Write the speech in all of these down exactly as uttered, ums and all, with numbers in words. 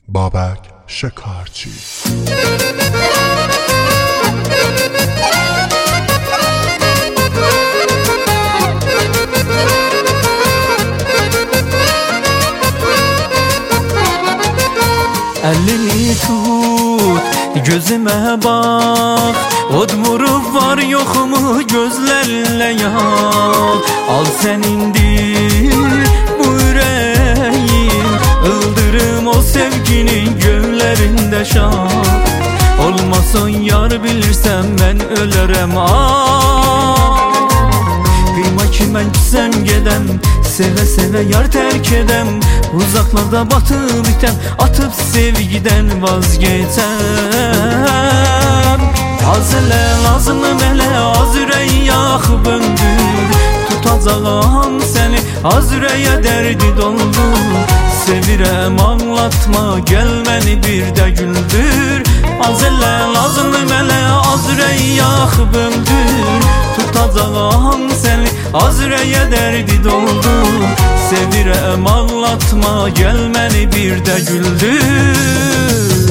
بابک شکارچی. Elini tut, gözüme bak, od vurup var yok mu gözlerle yak. Al senindir bu yüreğim, ıldırım o sevginin göllerinde şak. Olmasın yar bilirsem ben ölerem ah. Kıyma ki ben gitsem gedem, seve seve yar terk edem. Uzaklarda batıp bitem, atıp sevgiden vazgeçem. Az ele lazımım ele, az yüreği yakıp öldür. Tutacağım seni, az yüreğe derdi doldu. Sevirem anlatma, gel beni bir de güldür. Az ele lazımım ele, az yüreği yakıp öldür. Tutacağım seni, az yüreğe derdi doldu. Sevirem ağlatma, gel beni bir de güldür.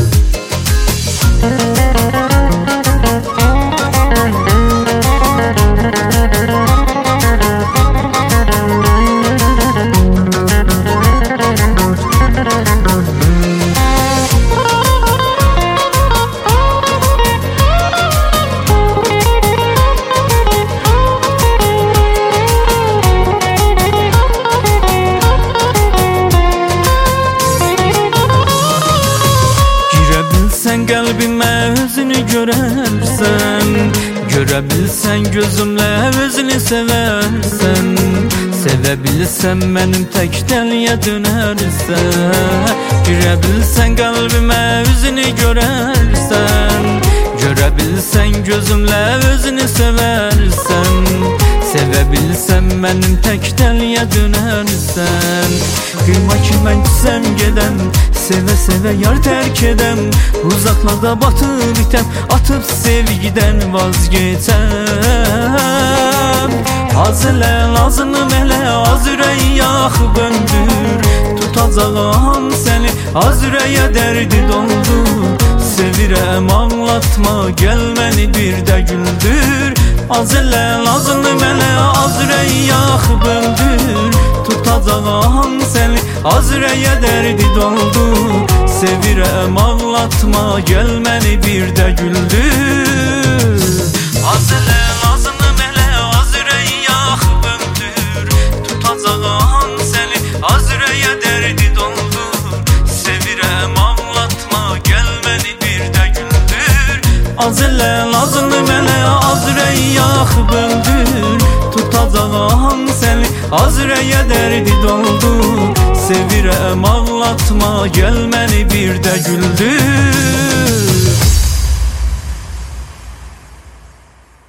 Kalbime özünü görersen, görebilsen gözümle özünü seversen. Sevebilsen benim tek deliye dönersen. Girebilsen kalbime özünü görersen, görebilsen gözümle özünü seversen. Sevebilsem benim tek deliye dönersen. Kıyma ki ben gitsem gedem, seve seve yar terk edem. Uzaklarda batıp bitem, atıp sevgiden vazgeçem. Az ele lazımım ele, az yüreği yakıp öldür. Tutacağım seni, az yüreğe derdi doldu. Sevirem anlatma, gel beni bir de güldür. Az ele lazımım ele, az yüreği yakıp öldür. Tutacağım seni, az yüreğe derdi doldu. Sevirem ağlatma, gel beni bir de güldür. Az ele lazımım ele, az yüreği yakıp öldür. Tutacağım seni, az yüreğe derdi doldu. Sevirem ağlatma, gel beni bir de güldür. Az ele lazımım ele, az yüreği yakıp öldür. Tutacağım seni, az yüreğe derdi doldu. Sevirem ağlatma, gel beni bir de güldür.